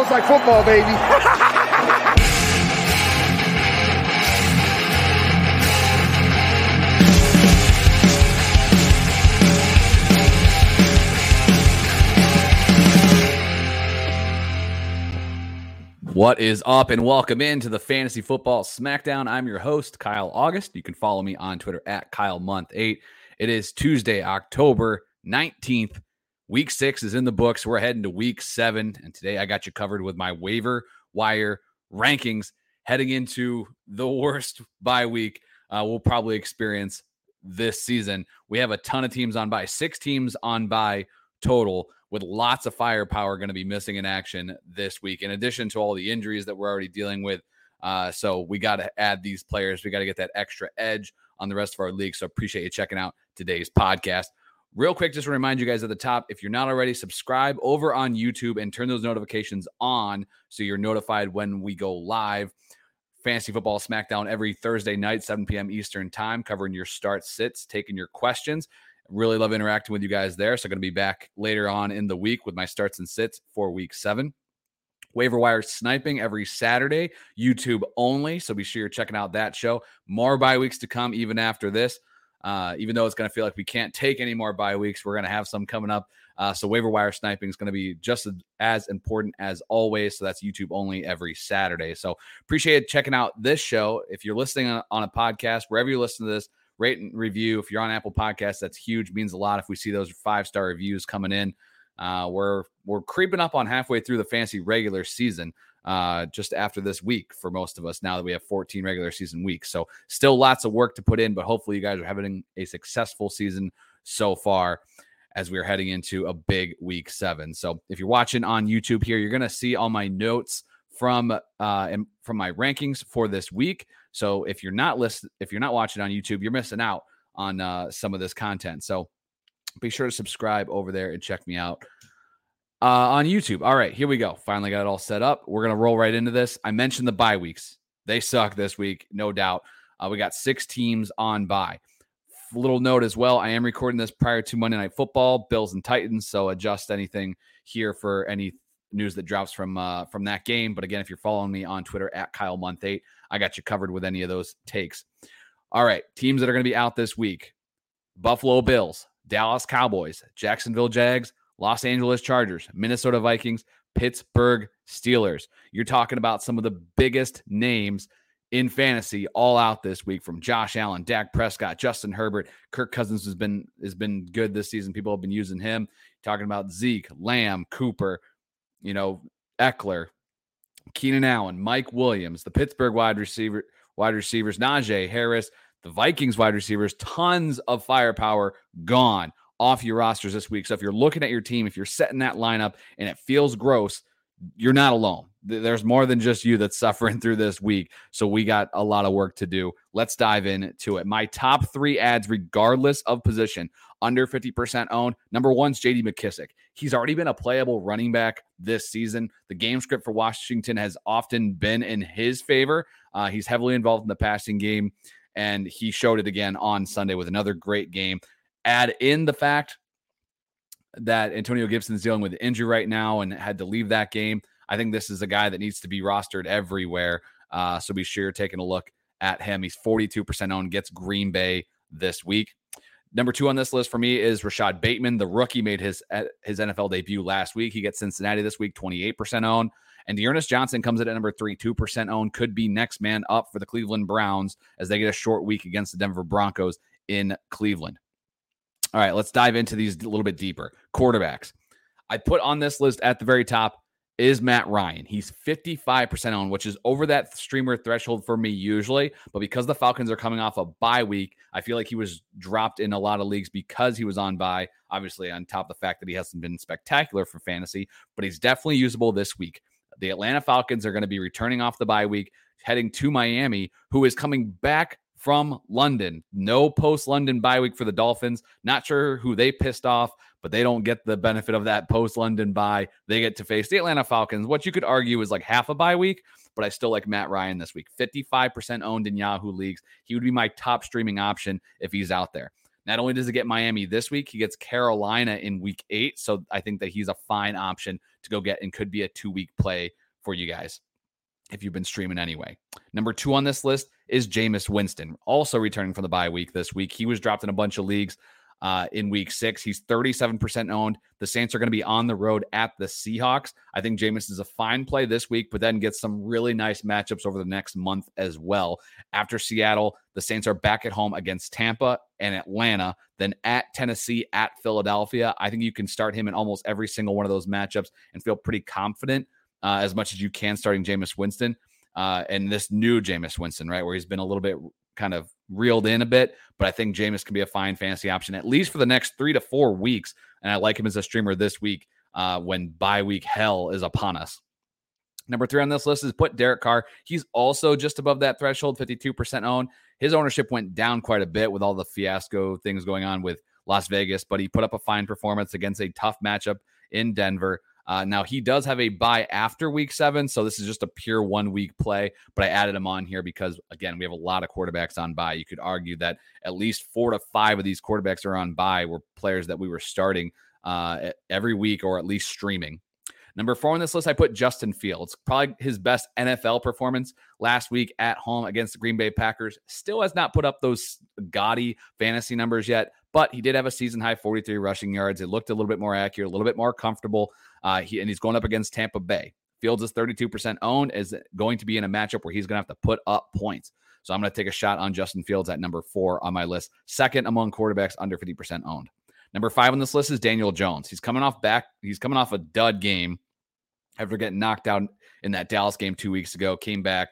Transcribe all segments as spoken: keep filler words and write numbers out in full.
smells like football, baby. What is up, and welcome into the Fantasy Football Smackdown. I'm your host, Kyle August. You can follow me on Twitter at Kyle Month eight. It is Tuesday, October nineteenth. Week six is in the books. We're heading to week seven, and today I got you covered with my waiver wire rankings heading into the worst bye week uh, we'll probably experience this season. We have a ton of teams on bye, six teams on bye total, with lots of firepower going to be missing in action this week, in addition to all the injuries that we're already dealing with. Uh, so we got to add these players. We got to get that extra edge on the rest of our league. So appreciate you checking out today's podcast. Real quick, just to remind you guys at the top, if you're not already, subscribe over on YouTube and turn those notifications on so you're notified when we go live. Fantasy Football Smackdown every Thursday night, seven p.m. Eastern time, covering your start sits, taking your questions. Really love interacting with you guys there. So going to be back later on in the week with my starts and sits for week seven. Waiver wire sniping every Saturday, YouTube only. So be sure you're checking out that show. More bye weeks to come even after this. Uh, even though it's going to feel like we can't take any more bye weeks, we're going to have some coming up. Uh, so waiver wire sniping is going to be just as important as always. So that's YouTube only every Saturday. So appreciate checking out this show. If you're listening on, on a podcast, wherever you listen to this, rate and review. If you're on Apple Podcasts, that's huge. Means a lot if we see those five-star reviews coming in. Uh, we're we're creeping up on halfway through the fantasy regular season uh, just after this week for most of us now that we have fourteen regular season weeks. So still lots of work to put in, but hopefully you guys are having a successful season so far as we're heading into a big week seven. So if you're watching on YouTube here, you're going to see all my notes from uh and from my rankings for this week. So if you're not list if you're not watching on YouTube, you're missing out on uh some of this content. So be sure to subscribe over there and check me out uh on YouTube. All right, here we go. Finally got it all set up. We're gonna roll right into this. I mentioned the bye weeks. They suck this week, no doubt. Uh, we got six teams on bye. Little note as well, I am recording this prior to Monday Night Football, Bills and Titans, so adjust anything here for any news that drops from uh, from that game. But again, if you're following me on Twitter at Kyle Month eight, I got you covered with any of those takes. All right, teams that are going to be out this week: Buffalo Bills, Dallas Cowboys, Jacksonville Jags, Los Angeles Chargers, Minnesota Vikings, Pittsburgh Steelers. You're talking about some of the biggest names in fantasy all out this week, from Josh Allen, Dak Prescott, Justin Herbert. Kirk Cousins has been has been good this season. People have been using him. Talking about Zeke, Lamb, Cooper, you know, Eckler, Keenan Allen, Mike Williams, the Pittsburgh wide receiver, wide receivers, Najee Harris, the Vikings wide receivers, tons of firepower gone off your rosters this week. So if you're looking at your team, if you're setting that lineup and it feels gross, you're not alone. There's more than just you that's suffering through this week. So we got a lot of work to do. Let's dive into it. My top three ads, regardless of position, under fifty percent owned. Number one's J D McKissic. He's already been a playable running back this season. The game script for Washington has often been in his favor. Uh, he's heavily involved in the passing game, and he showed it again on Sunday with another great game. Add in the fact that Antonio Gibson's dealing with injury right now and had to leave that game. I think this is a guy that needs to be rostered everywhere. Uh, so be sure you're taking a look at him. He's forty-two percent owned, gets Green Bay this week. Number two on this list for me is Rashad Bateman. The rookie made his his N F L debut last week. He gets Cincinnati this week, twenty-eight percent owned. And Dearness Johnson comes in at number three, two percent owned. Could be next man up for the Cleveland Browns as they get a short week against the Denver Broncos in Cleveland. All right, let's dive into these a little bit deeper. Quarterbacks. I put on this list at the very top is Matt Ryan. He's fifty-five percent owned, which is over that streamer threshold for me usually. But because the Falcons are coming off a bye week, I feel like he was dropped in a lot of leagues because he was on bye. Obviously, on top of the fact that he hasn't been spectacular for fantasy, but he's definitely usable this week. The Atlanta Falcons are going to be returning off the bye week, heading to Miami, who is coming back from London. No post-London bye week for the Dolphins. Not sure who they pissed off, but they don't get the benefit of that post-London bye. They get to face the Atlanta Falcons, what you could argue is like half a bye week, but I still like Matt Ryan this week. fifty-five percent owned in Yahoo leagues. He would be my top streaming option if he's out there. Not only does he get Miami this week, he gets Carolina in week eight. So I think that he's a fine option to go get and could be a two-week play for you guys if you've been streaming anyway. Number two on this list is Jameis Winston, also returning from the bye week this week. He was dropped in a bunch of leagues uh, in week six. He's thirty-seven percent owned. The Saints are going to be on the road at the Seahawks. I think Jameis is a fine play this week, but then gets some really nice matchups over the next month as well. After Seattle, the Saints are back at home against Tampa and Atlanta, then at Tennessee, at Philadelphia. I think you can start him in almost every single one of those matchups and feel pretty confident uh, as much as you can starting Jameis Winston. Uh, and this new Jameis Winston, right, where he's been a little bit kind of reeled in a bit, but I think Jameis can be a fine fantasy option, at least for the next three to four weeks. And I like him as a streamer this week uh, when bye week hell is upon us. Number three on this list is put Derek Carr. He's also just above that threshold, fifty-two percent owned. His ownership went down quite a bit with all the fiasco things going on with Las Vegas, but he put up a fine performance against a tough matchup in Denver. Uh, now, he does have a bye after week seven, so this is just a pure one-week play, but I added him on here because, again, we have a lot of quarterbacks on bye. You could argue that at least four to five of these quarterbacks are on bye were players that we were starting uh, every week or at least streaming. Number four on this list, I put Justin Fields. Probably his best N F L performance last week at home against the Green Bay Packers. Still has not put up those gaudy fantasy numbers yet, but he did have a season-high forty-three rushing yards. It looked a little bit more accurate, a little bit more comfortable, uh, he, and he's going up against Tampa Bay. Fields is thirty-two percent owned, is going to be in a matchup where he's going to have to put up points. So I'm going to take a shot on Justin Fields at number four on my list, second among quarterbacks under fifty percent owned. Number five on this list is Daniel Jones. He's coming off back. He's coming off a dud game after getting knocked out in that Dallas game two weeks ago. Came back,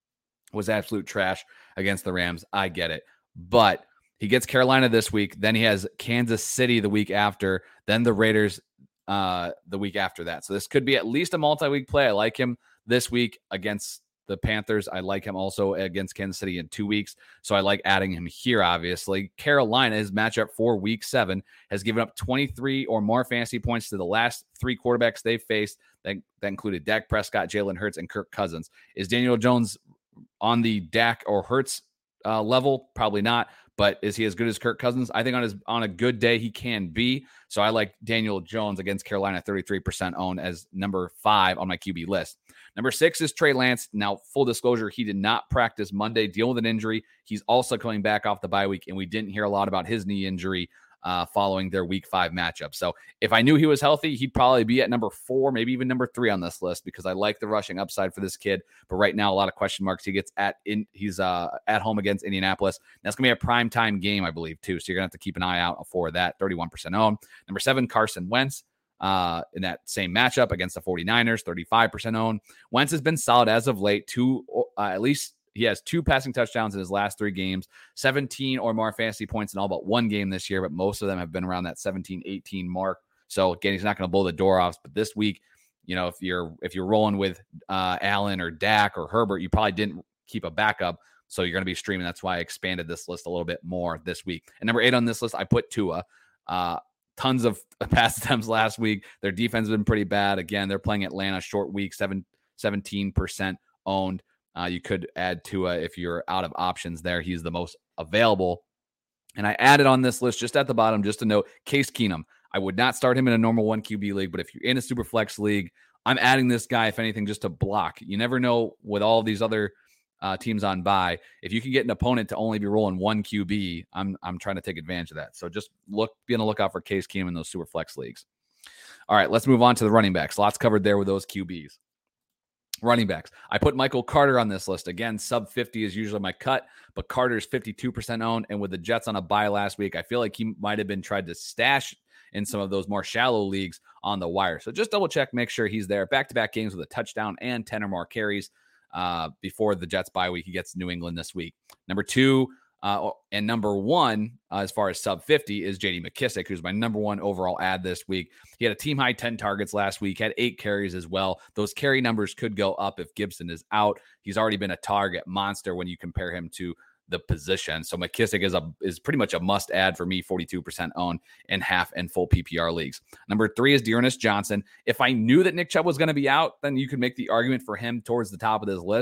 was absolute trash against the Rams. I get it. But he gets Carolina this week. Then he has Kansas City the week after. Then the Raiders uh, the week after that. So this could be at least a multi-week play. I like him this week against the Panthers. I like him also against Kansas City in two weeks. So I like adding him here, obviously. Carolina, his matchup for week seven, has given up twenty-three or more fantasy points to the last three quarterbacks they've faced. That, that included Dak Prescott, Jalen Hurts, and Kirk Cousins. Is Daniel Jones on the Dak or Hurts uh, level? Probably not. But is he as good as Kirk Cousins? I think on his on a good day, he can be. So I like Daniel Jones against Carolina, thirty-three percent owned, as number five on my Q B list. Number six is Trey Lance. Now, full disclosure, he did not practice Monday, deal with an injury. He's also coming back off the bye week, and we didn't hear a lot about his knee injury uh, following their week five matchup. So if I knew he was healthy, he'd probably be at number four, maybe even number three on this list because I like the rushing upside for this kid. But right now, a lot of question marks. He gets at in he's uh, at home against Indianapolis. That's going to be a primetime game, I believe, too. So you're going to have to keep an eye out for that. thirty-one percent owned. Number seven, Carson Wentz. Uh, in that same matchup against the 49ers, thirty-five percent owned. Wentz has been solid as of late. Two, uh, at least he has two passing touchdowns in his last three games, seventeen or more fantasy points in all but one game this year, but most of them have been around that seventeen, eighteen mark. So again, he's not going to blow the door off, but this week, you know, if you're, if you're rolling with uh, Allen or Dak or Herbert, you probably didn't keep a backup. So you're going to be streaming. That's why I expanded this list a little bit more this week. And number eight on this list, I put Tua. Uh, Tons of pass attempts last week. Their defense has been pretty bad. Again, they're playing Atlanta short week, seven, seventeen percent owned. Uh, you could add Tua if you're out of options there. He's the most available. And I added on this list just at the bottom, just to note, Case Keenum. I would not start him in a normal one Q B league, but if you're in a super flex league, I'm adding this guy, if anything, just to block. You never know with all these other Uh, teams on bye. If you can get an opponent to only be rolling one Q B, I'm I'm trying to take advantage of that. So just look, be on the lookout for Case Keenum in those super flex leagues. All right, let's move on to the running backs. Lots covered there with those Q Bs. Running backs. I put Michael Carter on this list. Again, sub fifty is usually my cut, but Carter's fifty-two percent owned. And with the Jets on a bye last week, I feel like he might have been tried to stash in some of those more shallow leagues on the wire. So just double check, make sure he's there. Back-to-back games with a touchdown and ten or more carries. Uh, before the Jets bye week, he gets New England this week. Number two uh, and number one, uh, as far as sub fifty, is J D McKissic, who's my number one overall ad this week. He had a team high ten targets last week, had eight carries as well. Those carry numbers could go up if Gibson is out. He's already been a target monster when you compare him to the position. So McKissic is a is pretty much a must add for me, forty-two percent owned in half and full P P R leagues. Number three is Dearness Johnson. If I knew that Nick Chubb was going to be out, then you could make the argument for him towards the top of this list.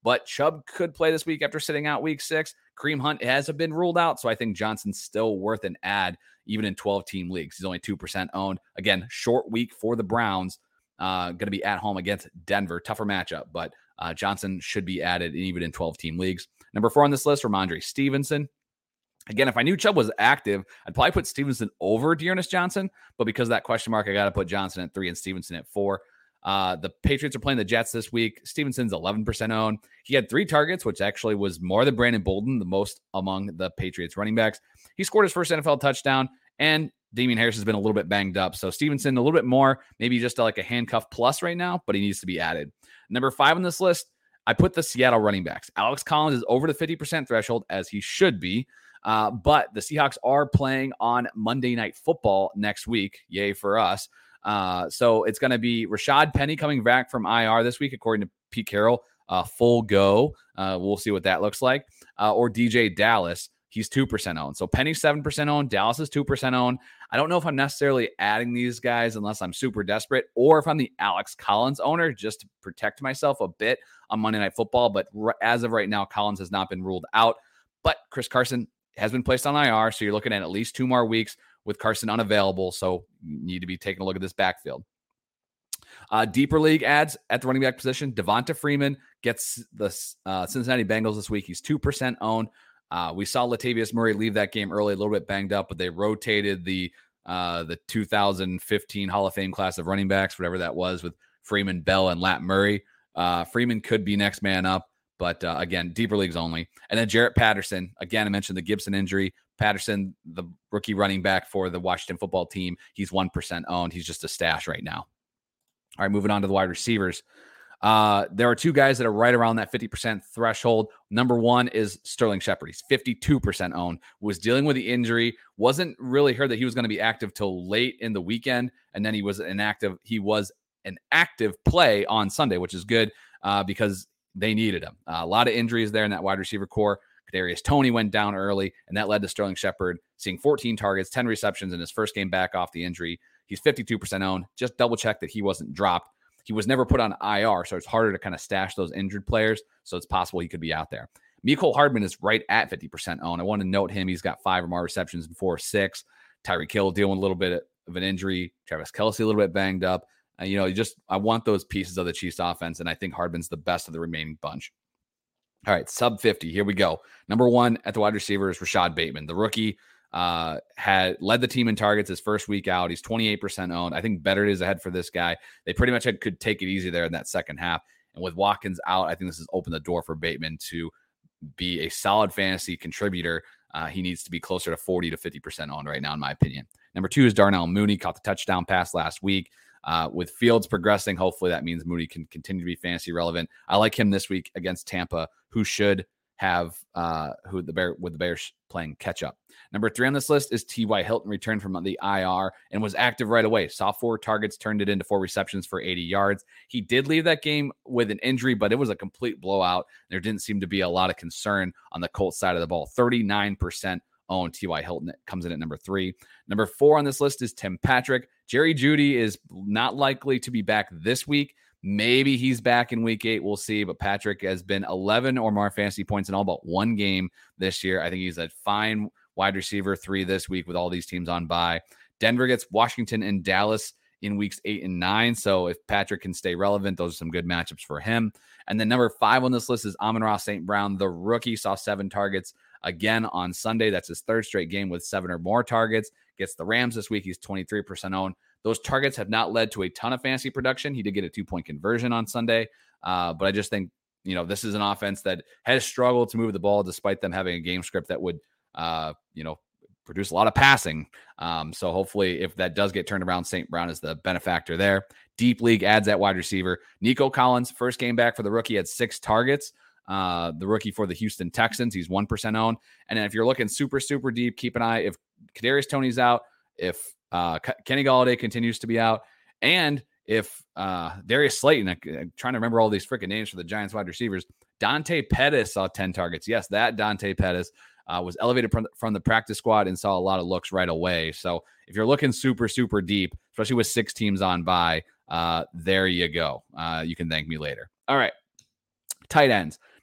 but Chubb could play this week after sitting out week six. Kareem Hunt hasn't been ruled out, so I think Johnson's still worth an add, even in twelve-team leagues. He's only two percent owned. Again, short week for the Browns. Uh, going to be at home against Denver. Tougher matchup, but uh, Johnson should be added even in twelve-team leagues. Number four on this list, Ramondre Stevenson. Again, if I knew Chubb was active, I'd probably put Stevenson over Dearness Johnson, but because of that question mark, I got to put Johnson at three and Stevenson at four. Uh, the Patriots are playing the Jets this week. Stevenson's eleven percent owned. He had three targets, which actually was more than Brandon Bolden, the most among the Patriots running backs. He scored his first N F L touchdown, and Damian Harris has been a little bit banged up. So Stevenson, a little bit more, maybe just like a handcuff plus right now, but he needs to be added. Number five on this list, I put the Seattle running backs. Alex Collins is over the fifty percent threshold, as he should be. Uh, but the Seahawks are playing on Monday Night Football next week. Yay for us. Uh, so it's going to be Rashad Penny coming back from I R this week, according to Pete Carroll. Uh, full go. Uh, we'll see what that looks like. Uh, or D J Dallas. He's two percent owned. So Penny's seven percent owned. Dallas is two percent owned. I don't know if I'm necessarily adding these guys unless I'm super desperate, or if I'm the Alex Collins owner, just to protect myself a bit on Monday Night Football. But r- as of right now, Collins has not been ruled out. But Chris Carson has been placed on I R, so you're looking at at least two more weeks with Carson unavailable, so you need to be taking a look at this backfield. Uh, deeper league adds at the running back position. Devonta Freeman gets the uh, Cincinnati Bengals this week. He's two percent owned. Uh, we saw Latavius Murray leave that game early, a little bit banged up, but they rotated the uh, the two thousand fifteen Hall of Fame class of running backs, whatever that was, with Freeman, Bell, and Lat Murray. Uh, Freeman could be next man up, but uh, again, deeper leagues only. And then Jarrett Patterson. Again, I mentioned the Gibson injury. Patterson, the rookie running back for the Washington football team, he's one percent owned. He's just a stash right now. All right, moving on to the wide receivers. Uh, there are two guys that are right around that fifty percent threshold. Number one is Sterling Shepard. He's fifty-two percent owned, was dealing with the injury, wasn't really heard that he was going to be active till late in the weekend, and then he was inactive. He was an active play on Sunday, which is good uh, because they needed him. Uh, a lot of injuries there in that wide receiver core. Kadarius Toney went down early, and that led to Sterling Shepard seeing fourteen targets, ten receptions in his first game back off the injury. He's fifty-two percent owned. Just double check that he wasn't dropped. He was never put on I R, so it's harder to kind of stash those injured players, so it's possible he could be out there. Mecole Hardman is right at fifty percent owned. I want to note him. He's got five or more receptions in four or six. Tyreek Hill dealing with a little bit of an injury. Travis Kelce a little bit banged up. Uh, you know, you just I want those pieces of the Chiefs offense, and I think Hardman's the best of the remaining bunch. All right, sub fifty. Here we go. Number one at the wide receiver is Rashad Bateman. The rookie uh, had led the team in targets his first week out. He's twenty-eight percent owned. I think better is ahead for this guy. They pretty much had, could take it easy there in that second half. And with Watkins out, I think this has opened the door for Bateman to be a solid fantasy contributor. Uh, he needs to be closer to forty to fifty percent owned right now, in my opinion. Number two is Darnell Mooney. Caught the touchdown pass last week. Uh, with Fields progressing, hopefully that means Mooney can continue to be fantasy relevant. I like him this week against Tampa, who should have uh, who the Bear with the Bears playing catch up. Number three on this list is T Y. Hilton, returned from the I R and was active right away. Saw four targets, turned it into four receptions for eighty yards. He did leave that game with an injury, but it was a complete blowout. There didn't seem to be a lot of concern on the Colts side of the ball. thirty-nine percent owned. T Y. Hilton comes in at number three. Number four on this list is Tim Patrick. Jerry Jeudy is not likely to be back this week. Maybe he's back in week eight. We'll see. But Patrick has been eleven or more fantasy points in all but one game this year. I think he's a fine wide receiver three this week with all these teams on bye. Denver gets Washington and Dallas in weeks eight and nine. So if Patrick can stay relevant, those are some good matchups for him. And then number five on this list is Amon-Ra Saint Brown. The rookie saw seven targets again on Sunday. That's his third straight game with seven or more targets. Gets the Rams this week. He's twenty-three percent owned. Those targets have not led to a ton of fantasy production. He did get a two-point conversion on Sunday. Uh, but I just think, you know, this is an offense that has struggled to move the ball despite them having a game script that would, uh, you know, produce a lot of passing. Um, so hopefully if that does get turned around, Saint Brown is the benefactor there. Deep league adds at wide receiver. Nico Collins, first game back for the rookie, had six targets. Uh, the rookie for the Houston Texans, he's one percent owned. And then if you're looking super, super deep, keep an eye. If Kadarius Toney's out, if uh, Kenny Golladay continues to be out, and if uh, Darius Slayton, I, I'm trying to remember all these freaking names for the Giants wide receivers, Dante Pettis saw ten targets. Yes, that Dante Pettis uh, was elevated from, from the practice squad and saw a lot of looks right away. So if you're looking super, super deep, especially with six teams on bye, uh, there you go. Uh, you can thank me later. All right. Tight ends.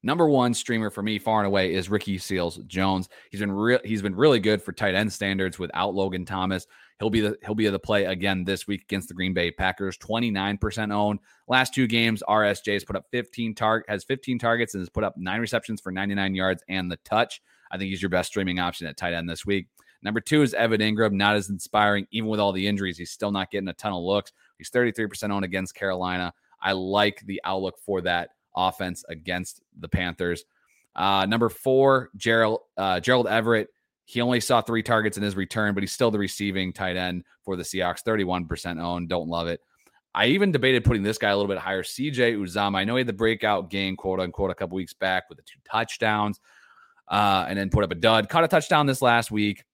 Number one streamer for me, far and away, is Ricky Seals-Jones. He's been real. He's been really good for tight end standards without Logan Thomas. He'll be the he'll be the play again this week against the Green Bay Packers. twenty-nine percent owned. Last two games, R S J has put up fifteen target has fifteen targets and has put up nine receptions for ninety-nine yards and the touch. I think he's your best streaming option at tight end this week. Number two is Evan Ingram. Not as inspiring, even with all the injuries. He's still not getting a ton of looks. He's thirty-three percent owned against Carolina. I like the outlook for that offense against the Panthers. Uh, number four, Gerald uh, Gerald Everett. He only saw three targets in his return, but he's still the receiving tight end for the Seahawks. thirty-one percent owned. Don't love it. I even debated putting this guy a little bit higher. C J Uzomah. I know he had the breakout game, quote unquote, a couple weeks back with the two touchdowns uh, and then put up a dud. Caught a touchdown this last week.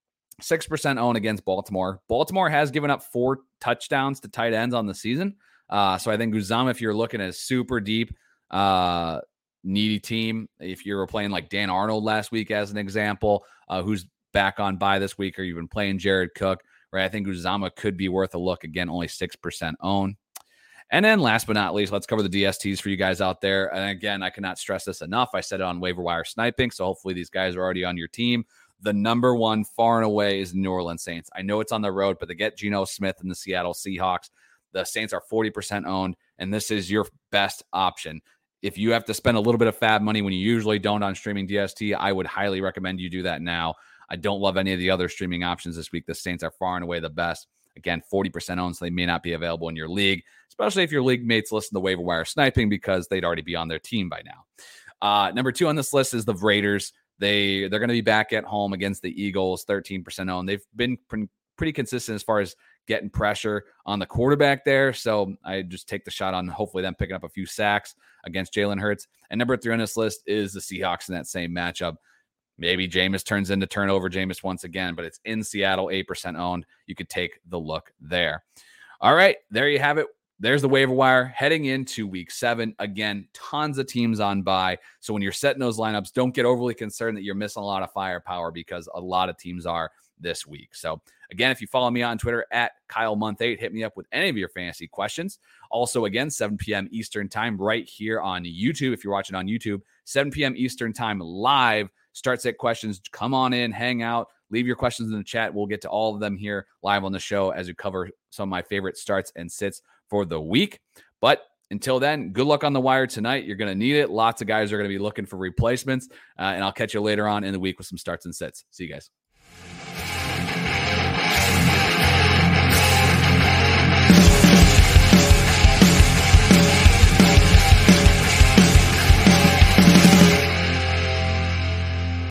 six percent owned against Baltimore. Baltimore has given up four touchdowns to tight ends on the season. Uh, so I think Uzomah, if you're looking at a super deep, uh, needy team, if you were playing like Dan Arnold last week as an example, uh, who's back on bye this week, or you've been playing Jared Cook, right? I think Uzomah could be worth a look. Again, only six percent owned. And then last but not least, let's cover the D S Ts for you guys out there. And again, I cannot stress this enough. I said it on waiver wire sniping, so hopefully these guys are already on your team. The number one far and away is New Orleans Saints. I know it's on the road, but they get Geno Smith and the Seattle Seahawks. The Saints are forty percent owned, and this is your best option. If you have to spend a little bit of fab money when you usually don't on streaming D S T, I would highly recommend you do that now. I don't love any of the other streaming options this week. The Saints are far and away the best. Again, forty percent owned, so they may not be available in your league, especially if your league mates listen to waiver wire sniping because they'd already be on their team by now. Uh, number two on this list is the Raiders. They, they're going to be back at home against the Eagles, thirteen percent owned. They've been pre- pretty consistent as far as getting pressure on the quarterback there. So I just take the shot on hopefully them picking up a few sacks against Jalen Hurts. And number three on this list is the Seahawks in that same matchup. Maybe Jameis turns into turnover Jameis once again, but it's in Seattle, eight percent owned. You could take the look there. All right, there you have it. There's the waiver wire heading into week seven. Again, tons of teams on bye. So when you're setting those lineups, don't get overly concerned that you're missing a lot of firepower because a lot of teams are this week. So again, if you follow me on Twitter at Kyle Month eight, hit me up with any of your fantasy questions. Also, again, seven p.m. Eastern time right here on YouTube. If you're watching on YouTube, seven p.m. Eastern time live. Start set questions. Come on in, hang out, leave your questions in the chat. We'll get to all of them here live on the show as we cover some of my favorite starts and sits for the week. But until then, good luck on the wire tonight. You're going to need it. Lots of guys are going to be looking for replacements. Uh, and I'll catch you later on in the week with some starts and sits. See you guys.